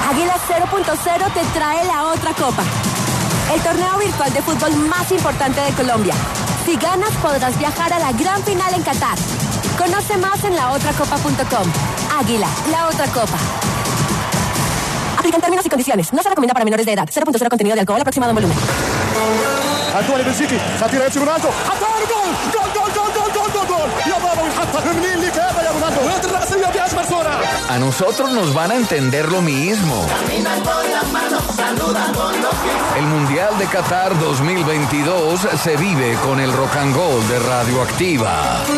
Águila 0.0 te trae la otra copa. El torneo virtual de fútbol más importante de Colombia. Si ganas, podrás viajar a la gran final en Qatar. Conoce más en laotracopa.com. Águila, la otra copa. Aplican términos y condiciones. No se recomienda para menores de edad. 0.0 contenido de alcohol aproximado en volumen. الدولي بلجيكي خطيره يمشي رونالدو حطها جول جول جول جول جول جول جول جول يا بابا ويحطها منين اللي كابه يا رونالدو وهات الرأسية بأجمل صورة. A nosotros nos van a entender lo mismo. Caminan con las manos, saludan con los pies. El Mundial de Qatar 2022 se vive con el Rock and Roll de Radioactiva.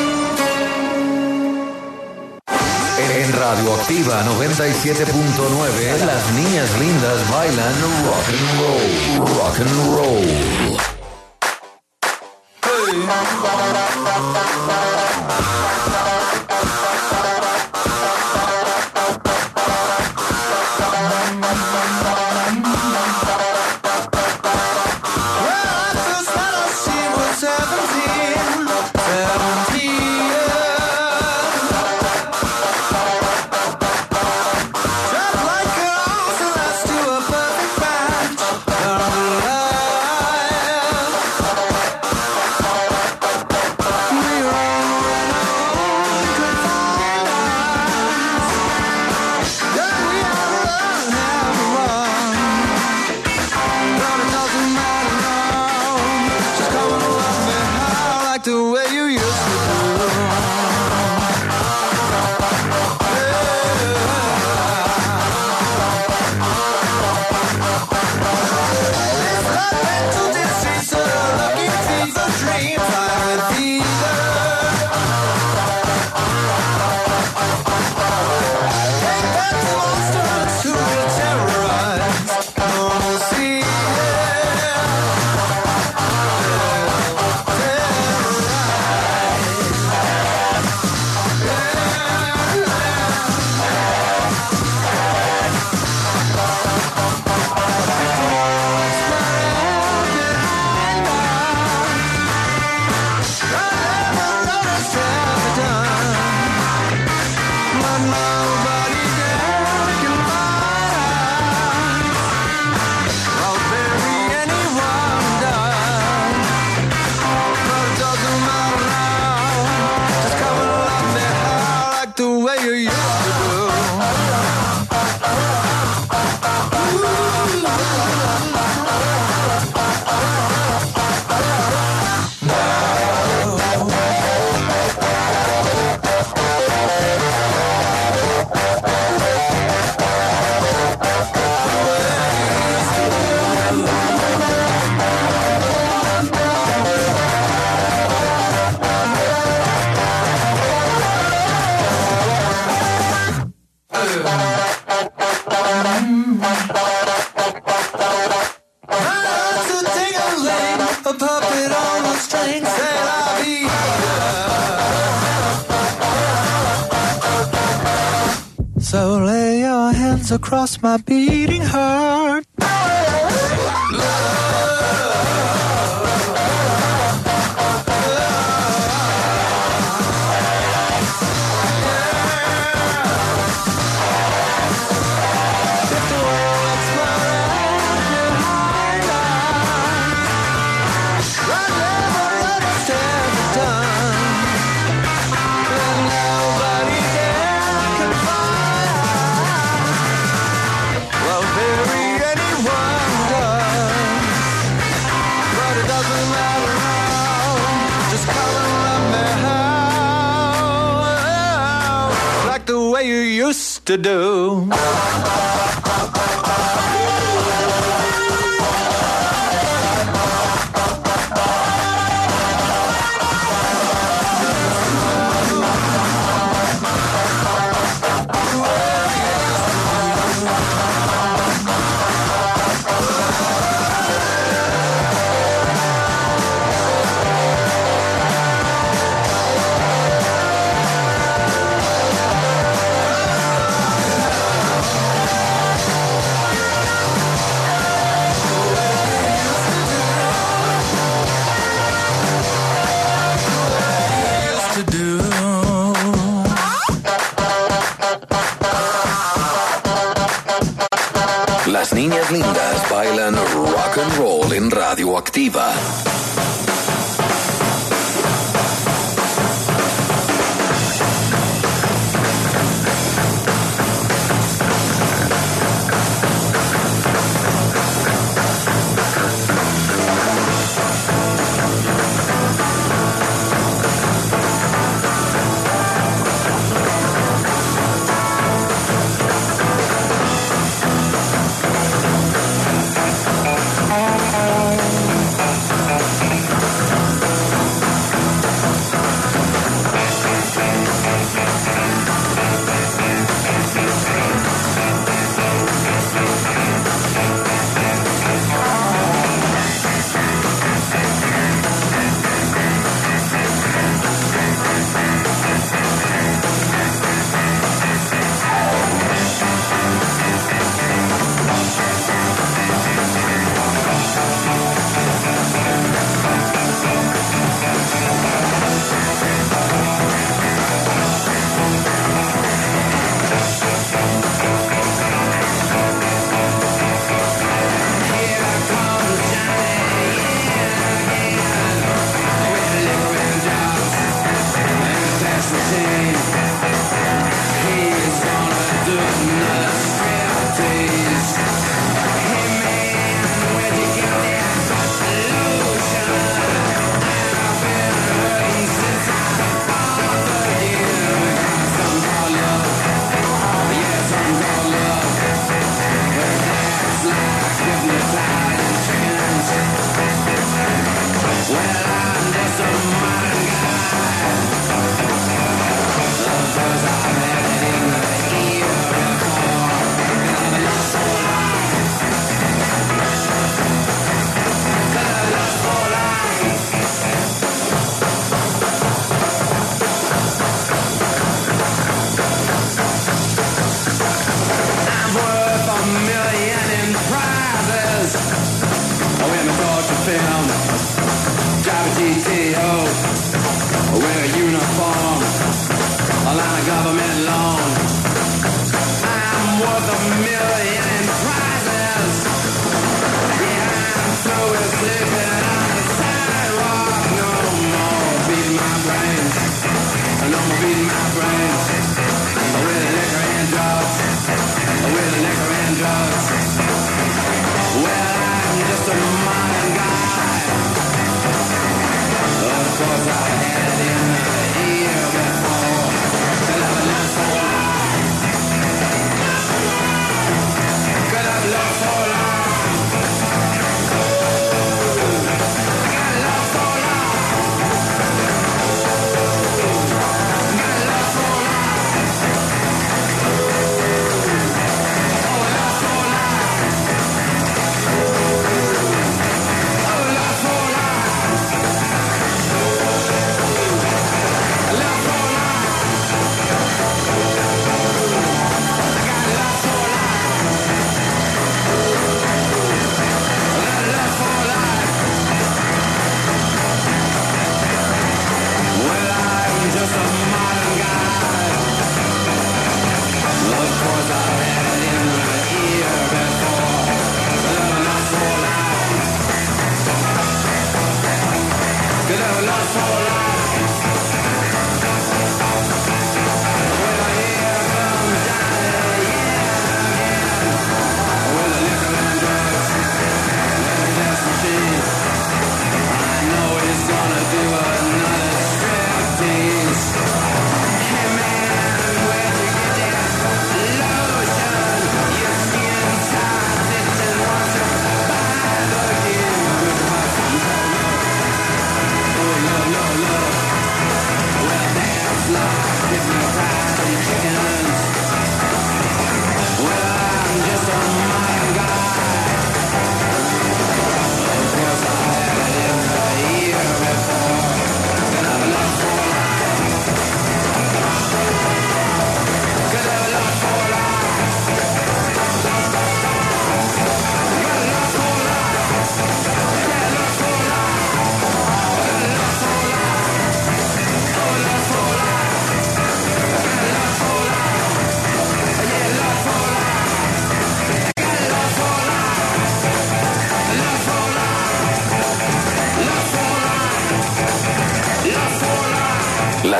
En Radioactiva 97.9, las niñas lindas bailan rock and roll, rock and roll. So lay your hands across my beating heart. To do. Las niñas lindas bailan rock and roll en Radioactiva.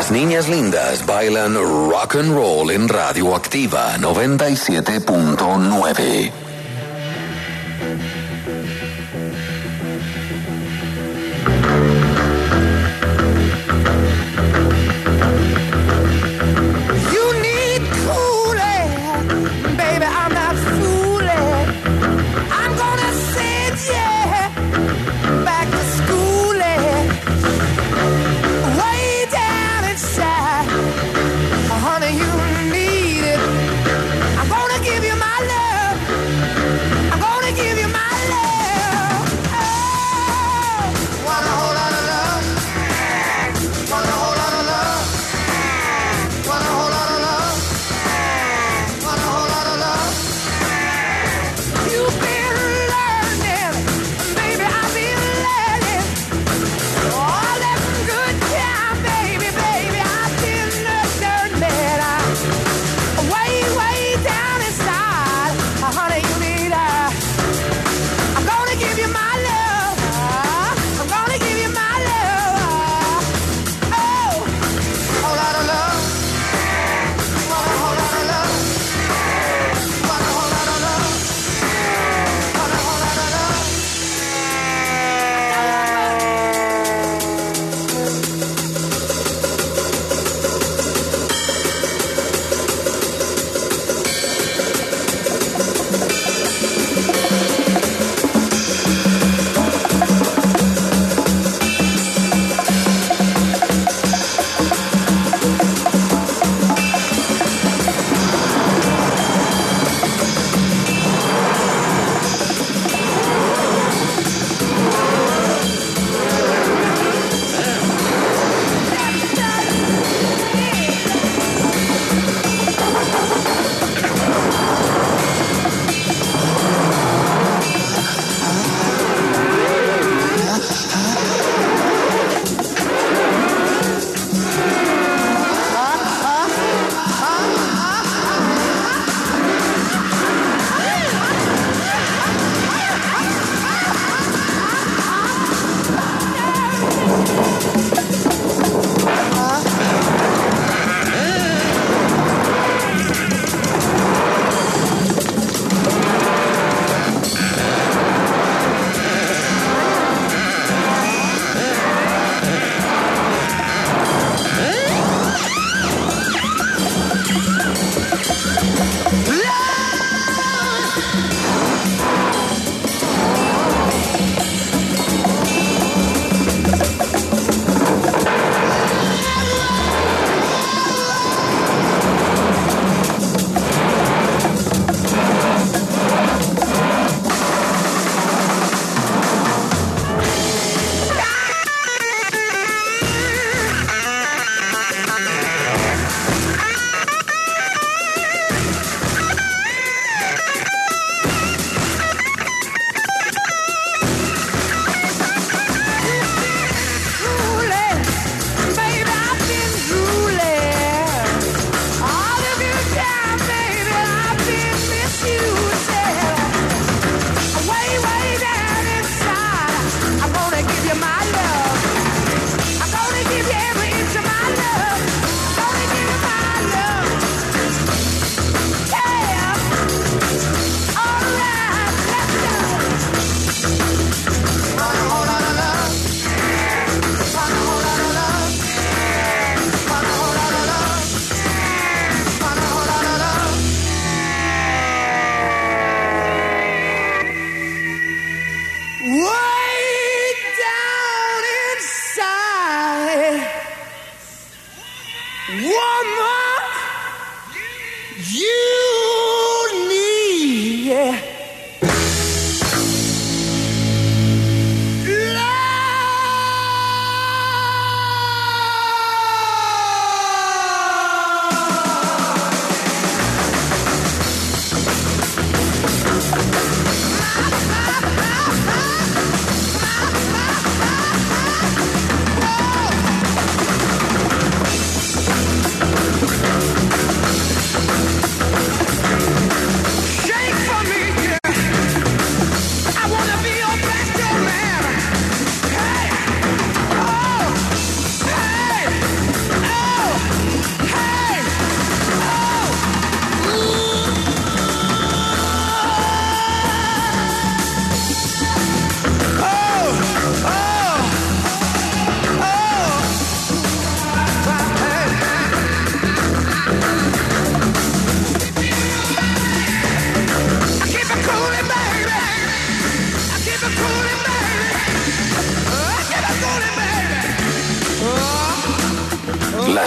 Las niñas lindas bailan rock and roll en Radioactiva 97.9. I'm gonna give you my love. I'm gonna give you my love.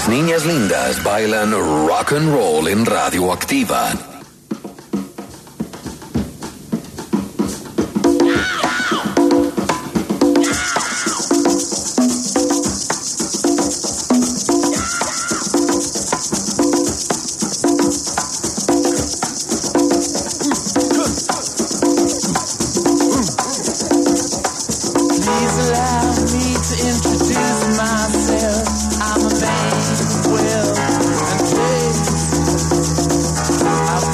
Las niñas lindas bailan rock and roll en Radioactiva. I'm a man with will and taste.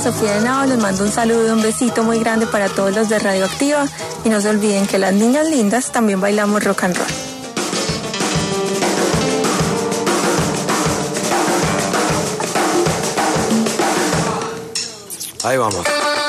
Sofía Henao, les mando un saludo, un besito muy grande para todos los de Radioactiva y no se olviden que las niñas lindas también bailamos rock and roll. Ahí vamos.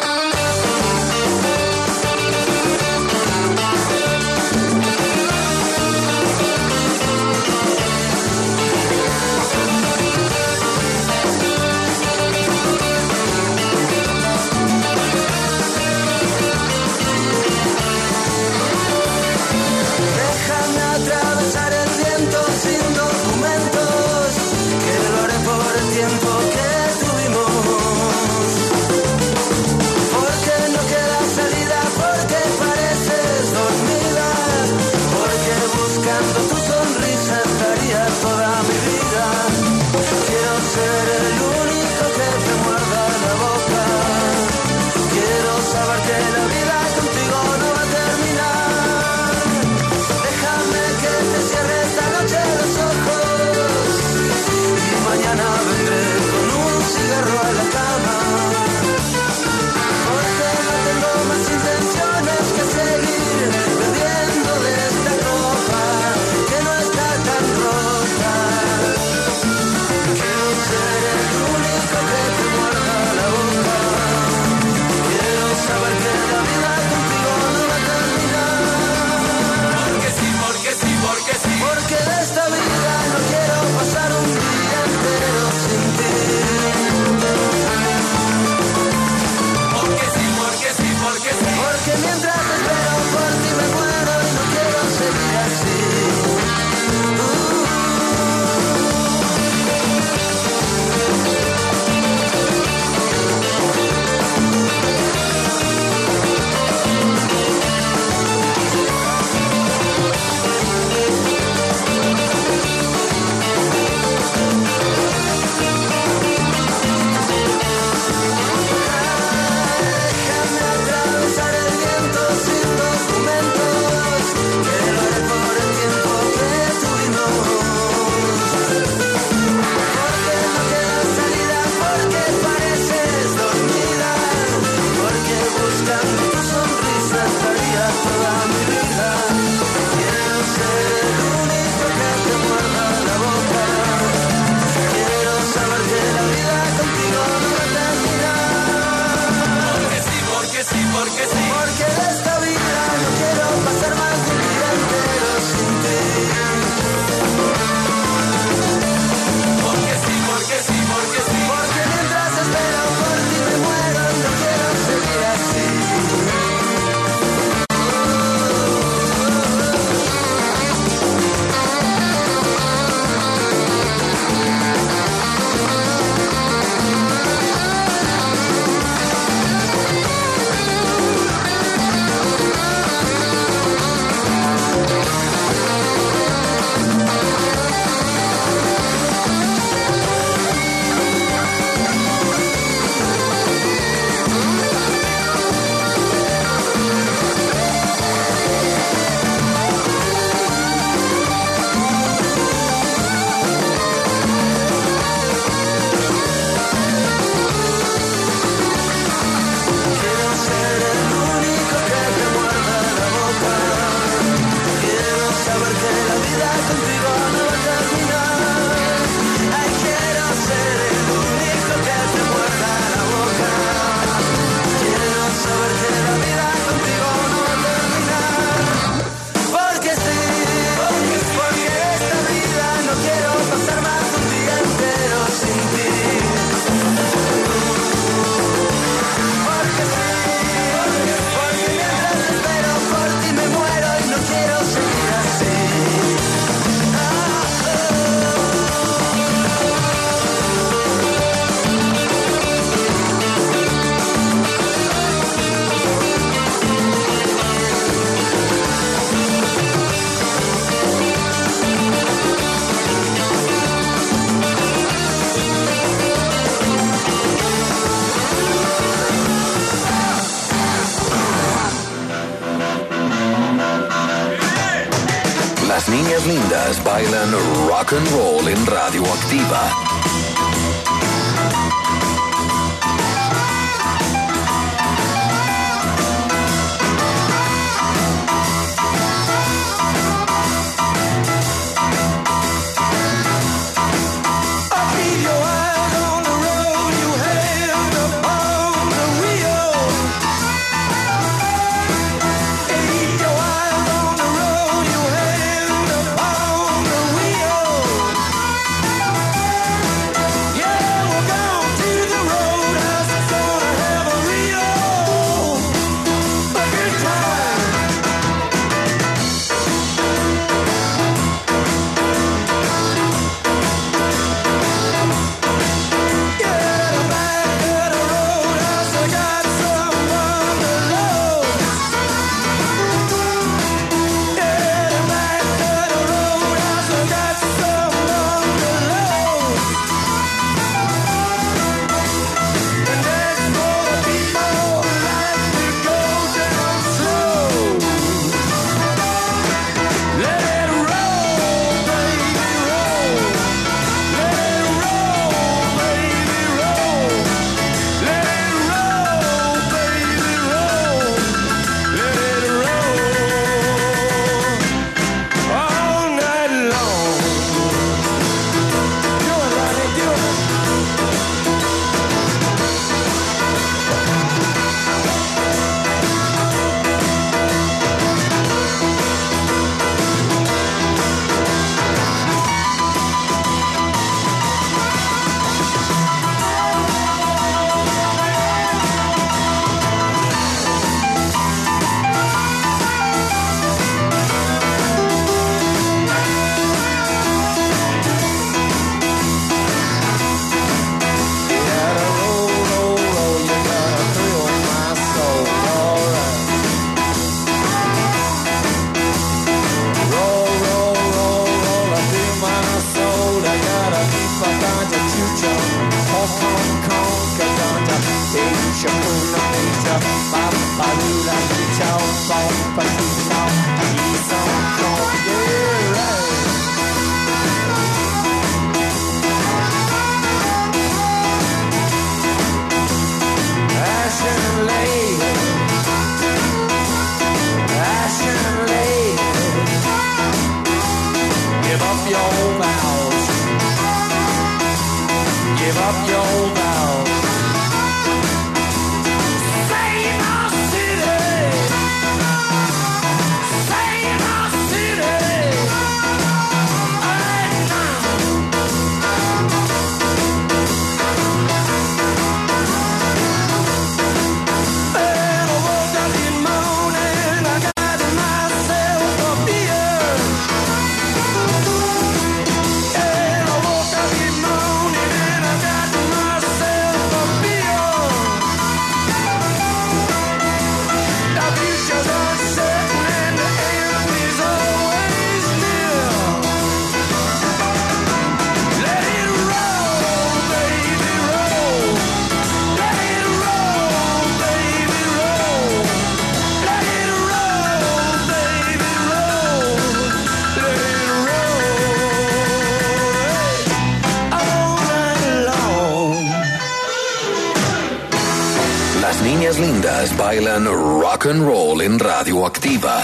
Las niñas lindas bailan rock and roll en Radioactiva. Niñas lindas bailan rock and roll en Radioactiva.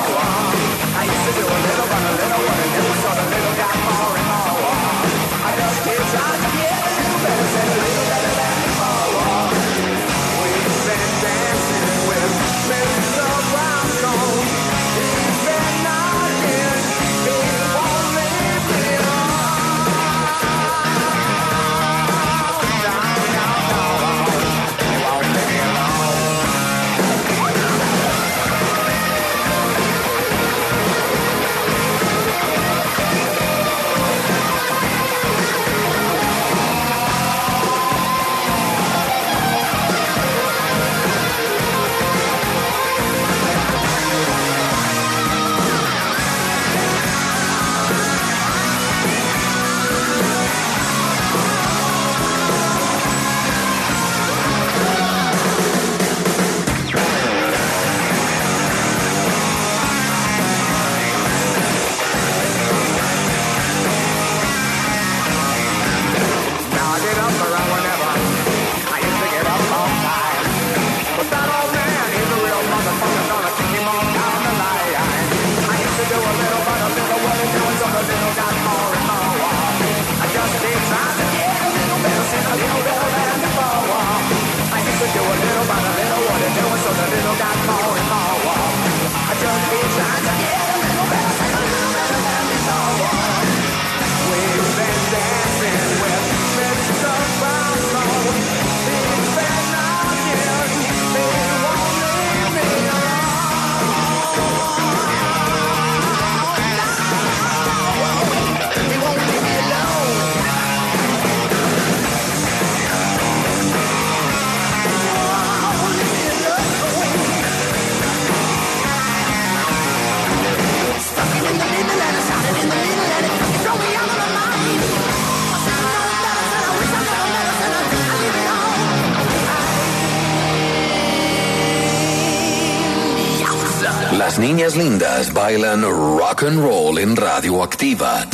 I used to do a little, but a little, what it was, so the little got more and more. I just Las niñas lindas bailan rock and roll en Radioactiva.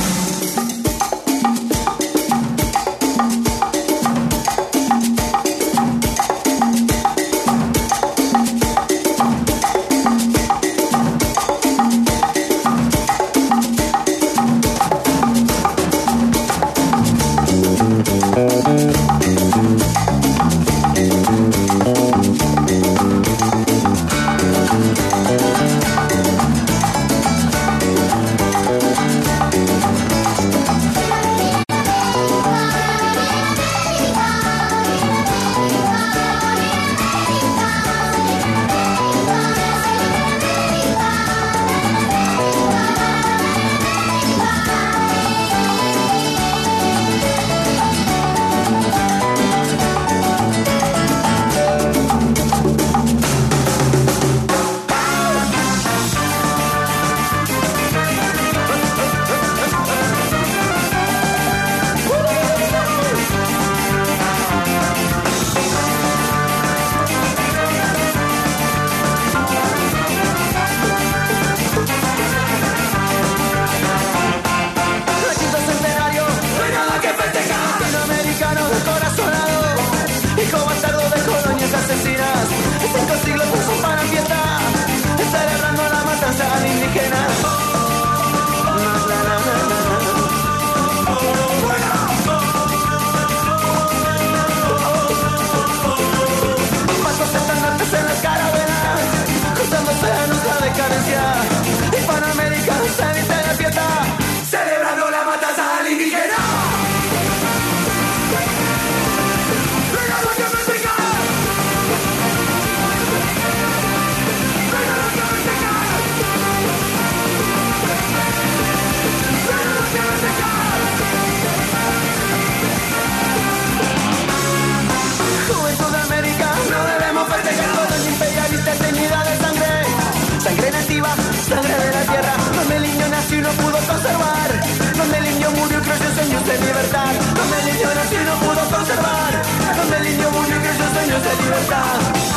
Sangre de la tierra, donde el niño nació y no pudo conservar, donde el niño murió y creció sueños de libertad, donde el niño nació y no pudo conservar, donde el niño murió y creció sueños de libertad.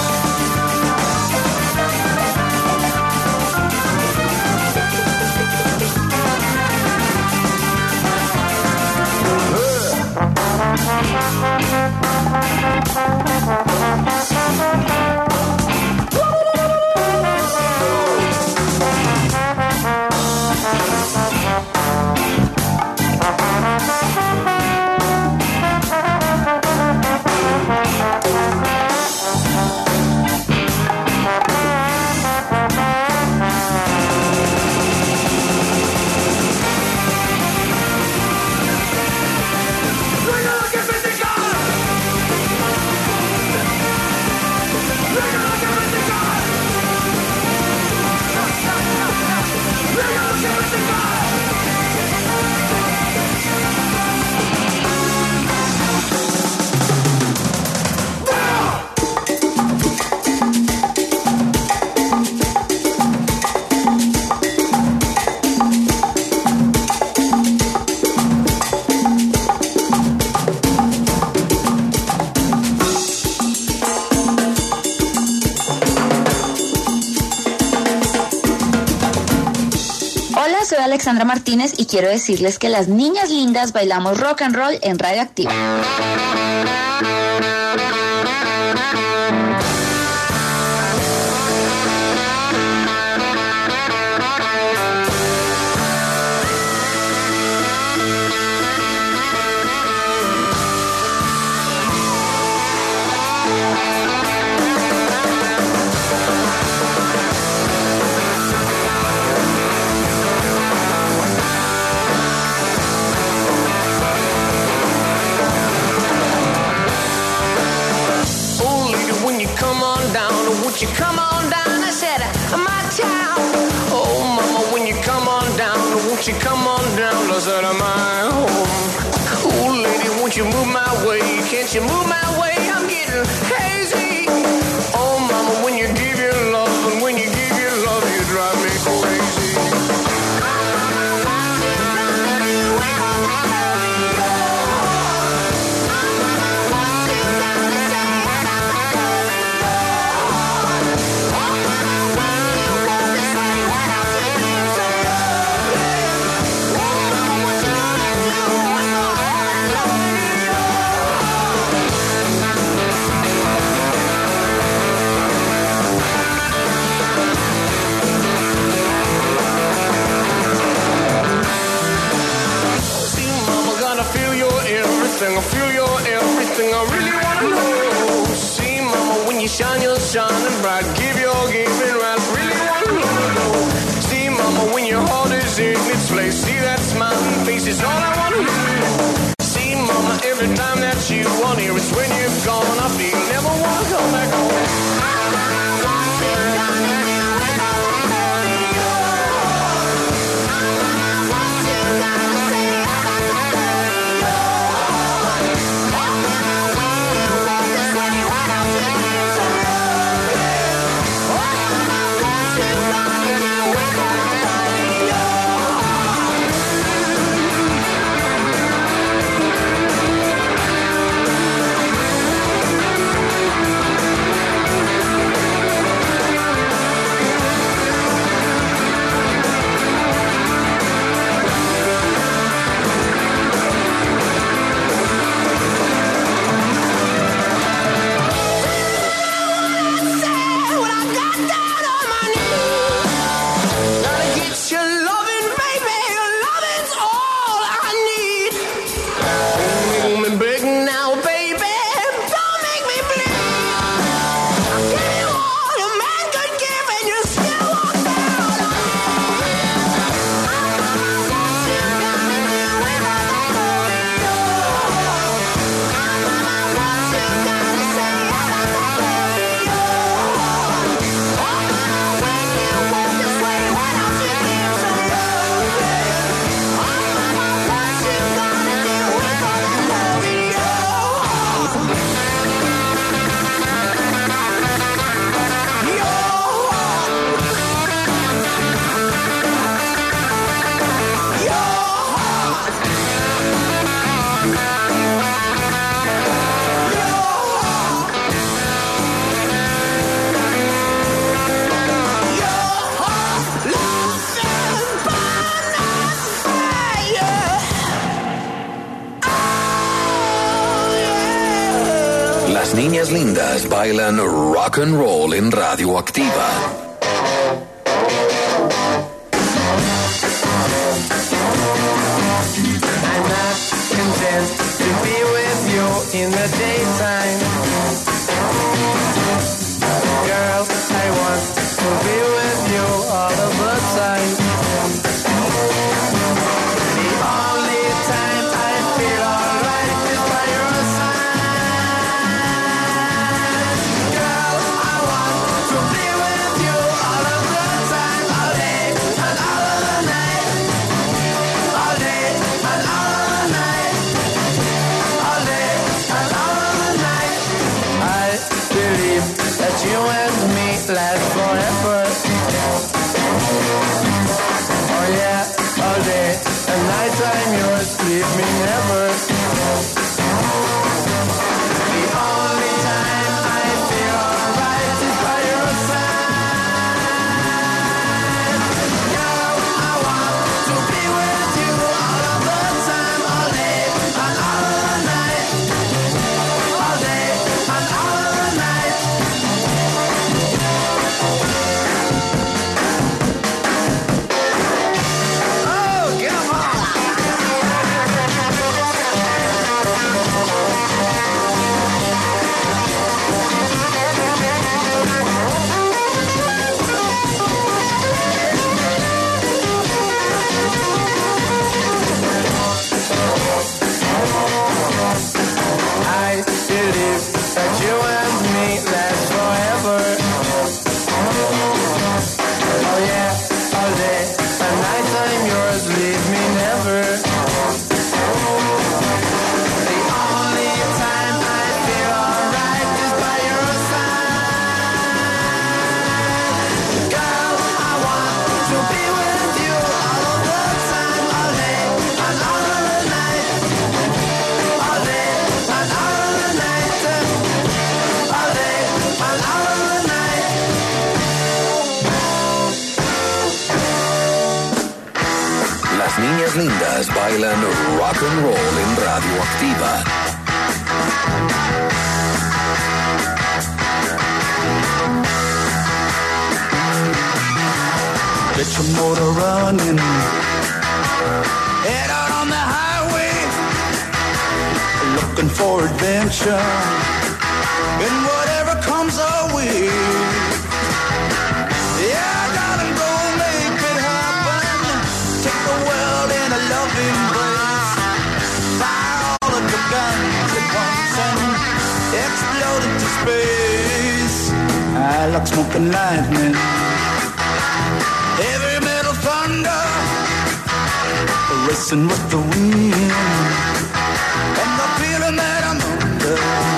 Soy Alexandra Martínez y quiero decirles que las niñas lindas bailamos rock and roll en Radioactiva. Won't you come on down? I said, my town. Oh, mama, when you come on down, won't you come on down? I said, my home. Oh, lady, won't you move my way? Can't you move my way? I'm getting hazy. Oh, mama, when you give your love, and when you give your love, you drive me crazy. wanna feel your everything. I feel your everything. I really wanna know. See, mama, when you shine, you're shining bright. Give your giving right. Really wanna know. See, mama, when your heart is in its place. See that smiling face is all I wanna know. See, mama, every time that you want here is when you're gone. I feel never wanna come back home. Las niñas lindas bailan rock and roll en Radioactiva. I'm not content to be with you in the daytime. Girl, I want to be with you all of the time. The only time I feel alright is by your side. Girl, I want to be with you all of the time, all day and all of the night. All day and all of the night. All day and all of the night. I believe that you and me last forever. Oh yeah, all day and night I'm yours, leave me never. The only time I feel alright is by your side. Girl, I want to be with you all of the time, all day and all of the night. All day and all of the night. Oh, come on! I believe that you and me last forever. Oh yeah, all day and night I'm yours, leave me never. The only time I feel alright is by your side. Girl, I want to be with you all of the time, all day and all of the night. All day and all of the night. All day and all of the night. Las niñas lindas bailan rock and roll en Radioactiva. Get your motor running. Head out on the highway. for adventure. And whatever comes our way, yeah, darling, go make it happen. Take the world in a loving embrace. Fire all of the guns at once and explode into space. I like smoke and lightning, heavy metal thunder, racing with the wind, and the feeling that I'm under.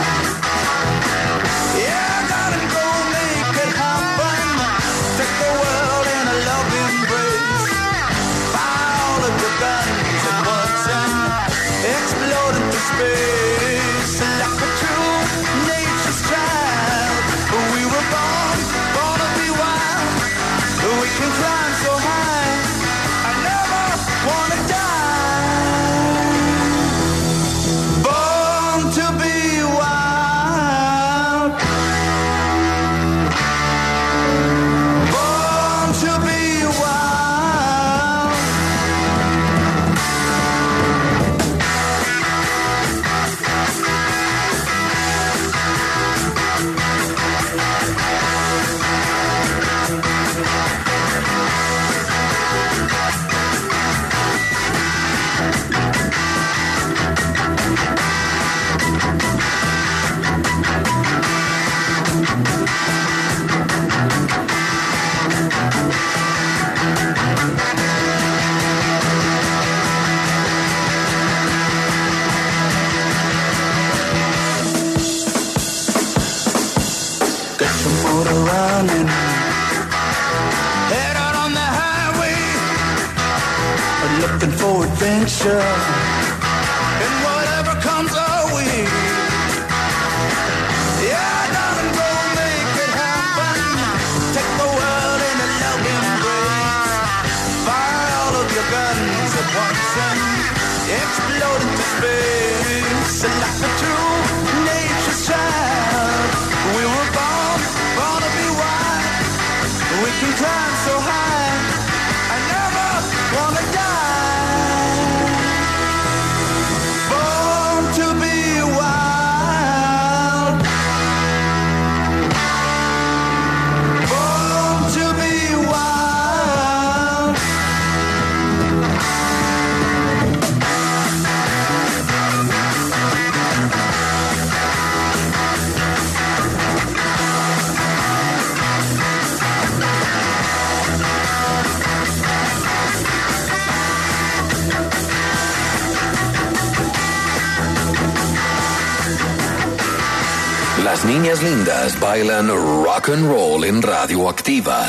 Yeah, darling, go make it happen. Take the world in a loving embrace. Fire all of your guns at once and explode into space. Like a true nature's child, we were born to be wild. We can climb so high, I never wanna die. Born to be wild. Born to be wild. Get your motor running, head out on the highway, looking for adventure, and whatever comes our way. Yeah, darling, go make it happen. Take the world in a loving embrace. Fire all of your guns at once and explode into space. Like a true nature's child, we were born to be wild. We can climb so high, I never wanna die. Born to be wild. Born to be wild. Las niñas lindas bailan rock and roll en Radioactiva.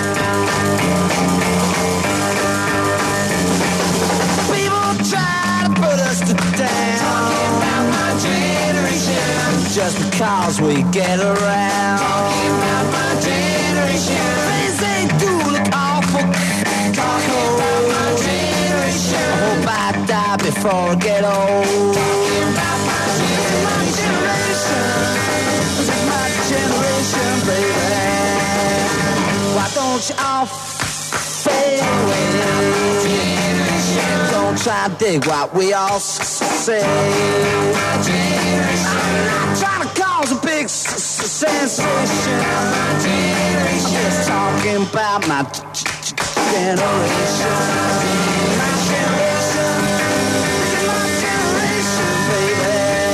People try to put us to down, talking about my generation, just because we get around. Talking about my generation, things they do look awful. Talking about my generation, I hope I die before I get old. Talking about my generation, this is my generation, baby. Why don't you all fade away? Don't try to dig what we all say. I'm not trying to cause a big sensation. I'm just talking about my generation. My generation, my generation, baby.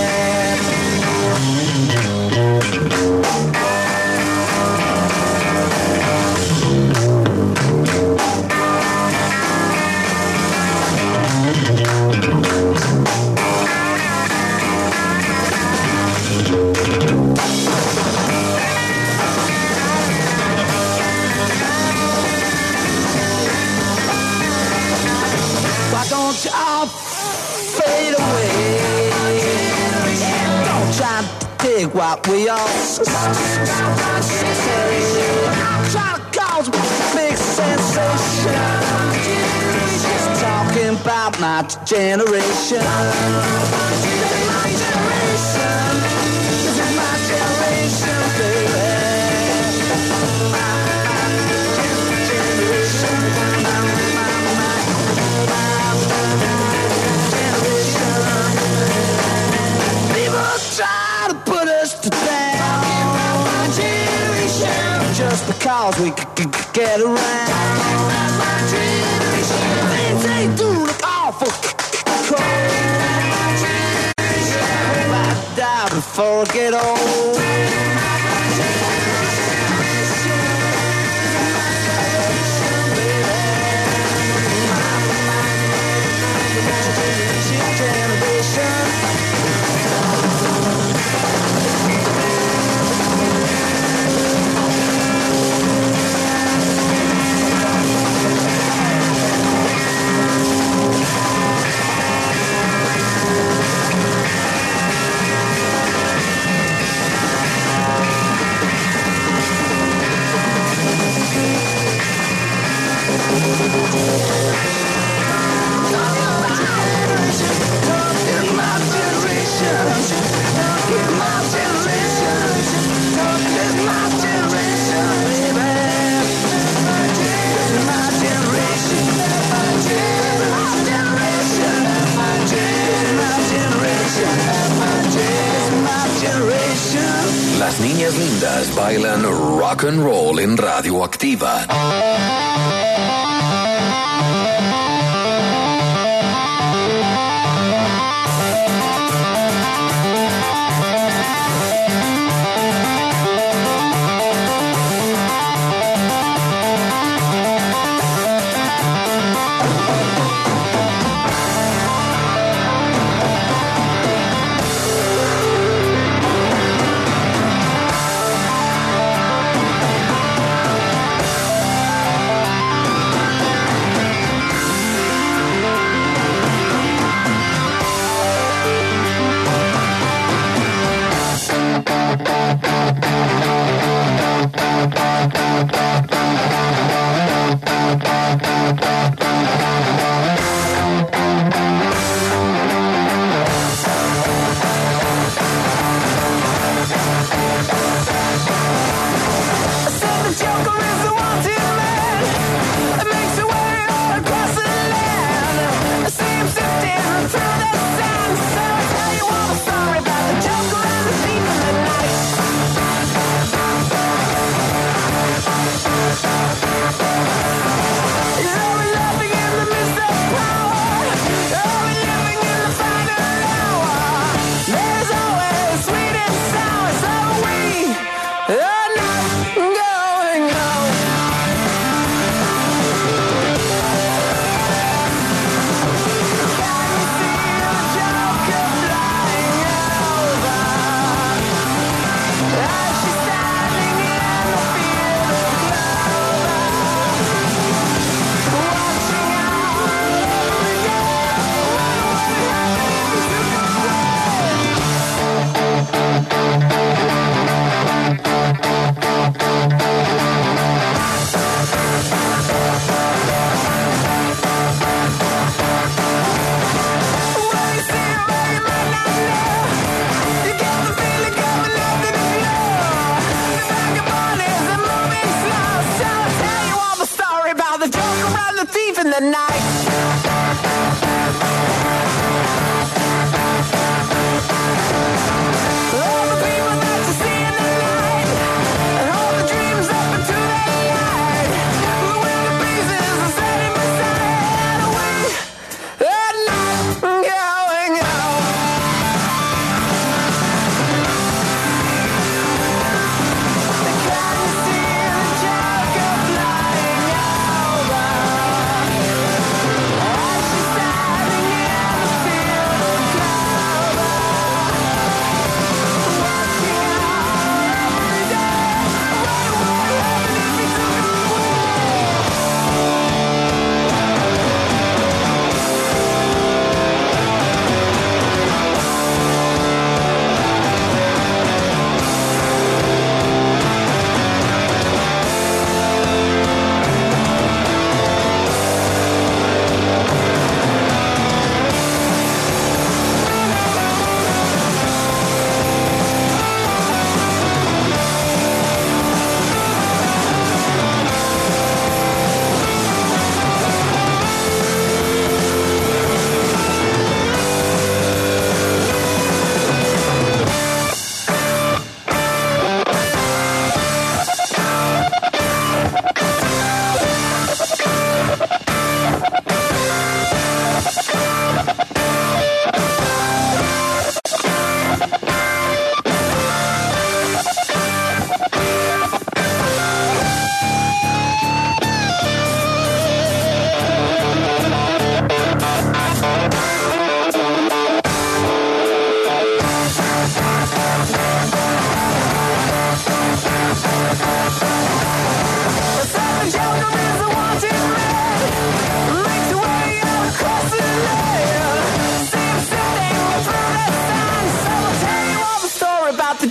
Why don't you all fade away? Don't try to dig what we all say. I'm trying to cause a big sensation. Just talking about my generation. This is my generation. This is my generation, baby. People before I get old. Las niñas lindas bailan rock and roll en Radioactiva.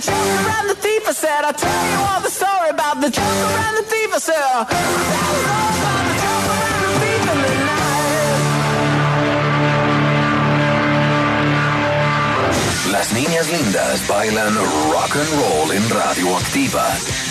joker and the thief. I said, I'll tell you all the story about the joker and the thief. I said, I'll tell you all about the joker and the thief in the night. Las niñas lindas bailan rock and roll en Radioactiva.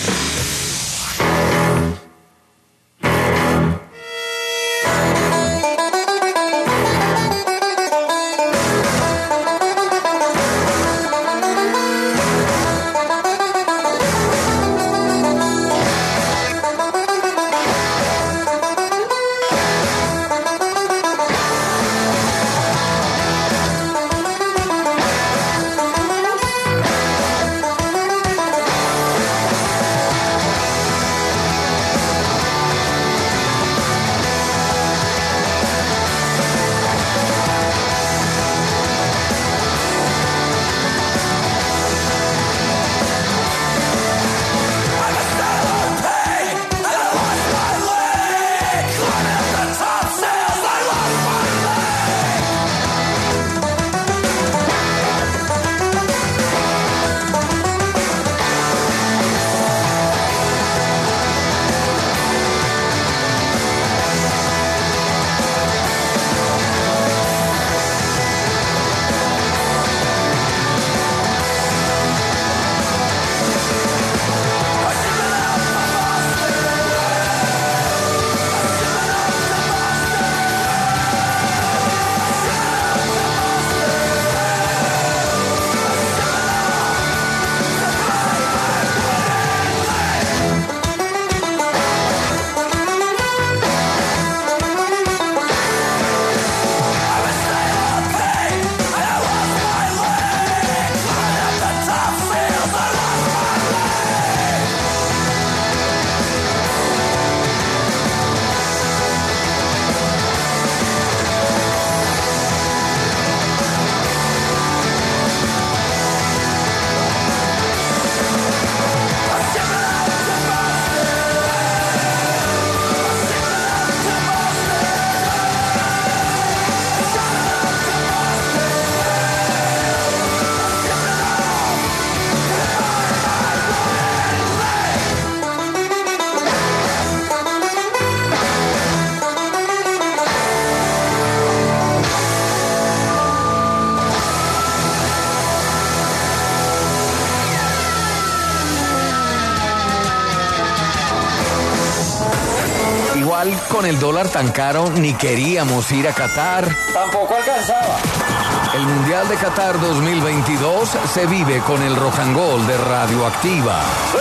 Con el dólar tan caro, ni queríamos ir a Qatar. Tampoco alcanzaba. El Mundial de Qatar 2022 se vive con el rock and roll de Radioactiva.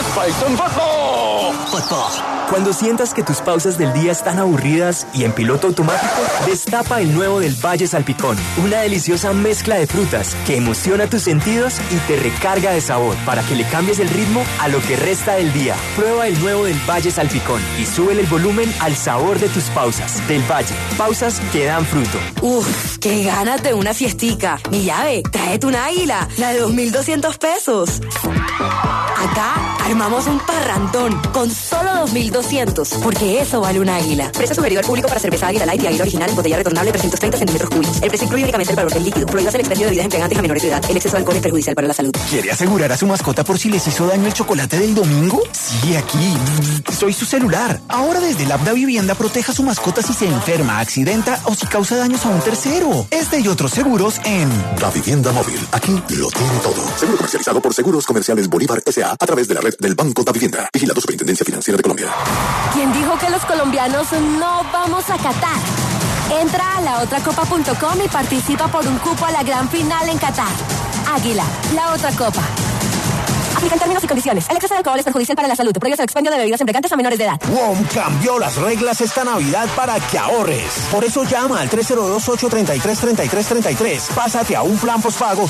Cuando sientas que tus pausas del día están aburridas y en piloto automático, destapa el nuevo del Valle Salpicón. Una deliciosa mezcla de frutas que emociona tus sentidos y te recarga de sabor para que le cambies el ritmo a lo que resta del día. Prueba el nuevo del Valle Salpicón y súbele el volumen al sabor de tus pausas. Del Valle, pausas que dan fruto. Uf, qué ganas de una fiestica. Mi llave, tráete una águila, la de 2.200 pesos. Acá armamos un parrandón con solo 2.200, porque eso vale un águila. Precio sugerido al público para cerveza Águila Light y Águila Original en botella retornable 330 centímetros cúbicos. El precio incluye únicamente el valor del líquido. Prohíbas el expendio de bebidas embriagantes a menores de edad. El exceso de alcohol es perjudicial para la salud. ¿Quiere asegurar a su mascota por si les hizo daño el chocolate del domingo? Sí, aquí. Soy su celular. Ahora desde el app Davivienda proteja a su mascota si se enferma, accidenta o si causa daños a un tercero. Este y otros seguros en Davivienda Móvil. Aquí lo tiene todo. Seguro comercializado por Seguros Comerciales Bolívar S.A. a través de la red del Banco Davivienda. Vigilado Superintendencia Financiera de Colombia. ¿Quién dijo que los colombianos no vamos a Qatar? Entra a laotracopa.com y participa por un cupo a la gran final en Qatar. Águila, la otra copa. Aplican términos y condiciones. El exceso de alcohol es perjudicial para la salud. Prohíbe el expendio de bebidas embriagantes a menores de edad. WOM cambió las reglas esta Navidad para que ahorres. Por eso llama al 302-833-3333. Pásate a un plan postpago